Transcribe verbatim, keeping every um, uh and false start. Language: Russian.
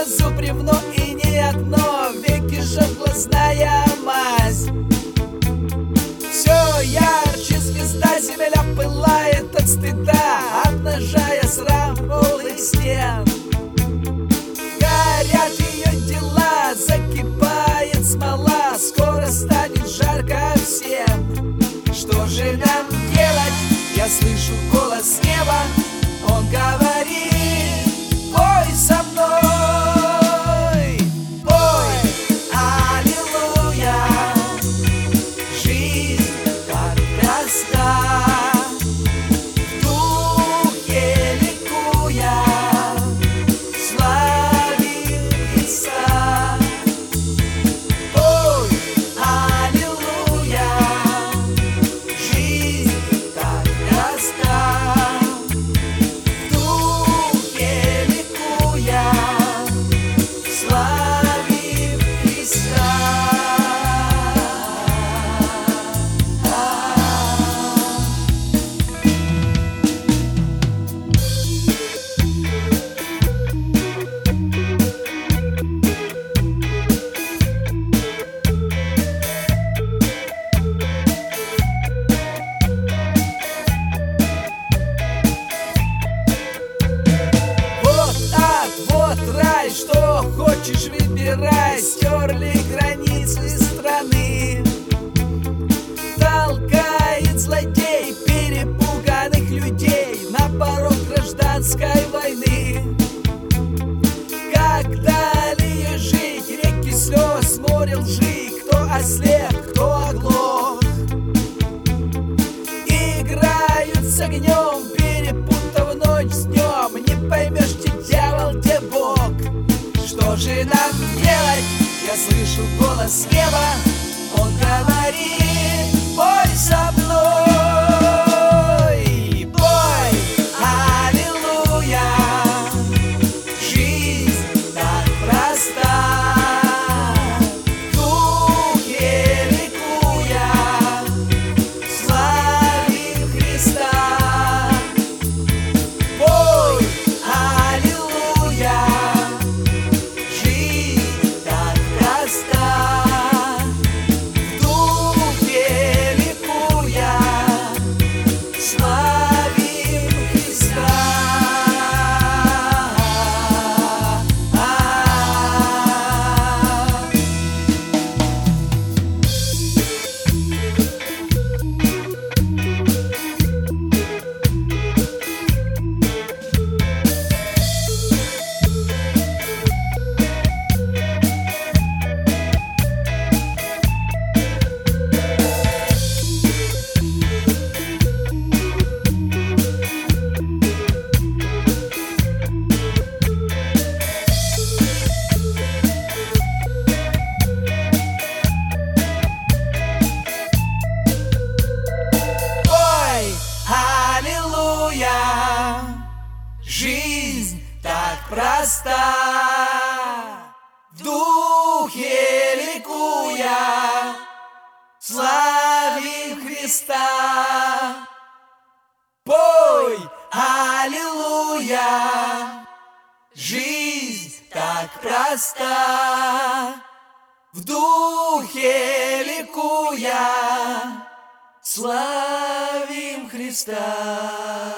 зуб бревно и не одно, веки жжет глазная мазь. Все ярче звезда, земля пылает от стыда, обнажая срам голых стен. Горят ее дела, закипает смола, скоро станет жарко всем. Что же нам делать? Я слышу голос неба, он говорит: пой со мной, пой, аллилуйя. Жизнь так проста, в духе ликуя, славим Христа. Пой, аллилуйя. Жизнь так проста, в духе ликуя, славим Христа. Вот ад, вот рай, что хочешь выбирай. Стерли границы страны, толкает злодей перепуганных людей на порог гражданской войны. Как далее жить? Реки слез, море лжи. Кто ослеп, кто оглох, играют с огнем, перепутав ночь с днем. Не поймешь, где дьявол, где Бог. Что же нам делать? Я слышу голос неба, он говорит: пой со мной, пой, аллилуйя. Жизнь так проста, в духе ликуя, славим Христа. Пой, аллилуйя. Жизнь так проста, в духе ликуя, славим Христа. Пой, аллилуйя. Жизнь так проста, в духе ликуя, славим Христа. Пой, аллилуйя. Жизнь так проста, в духе ликуя, славим Христа.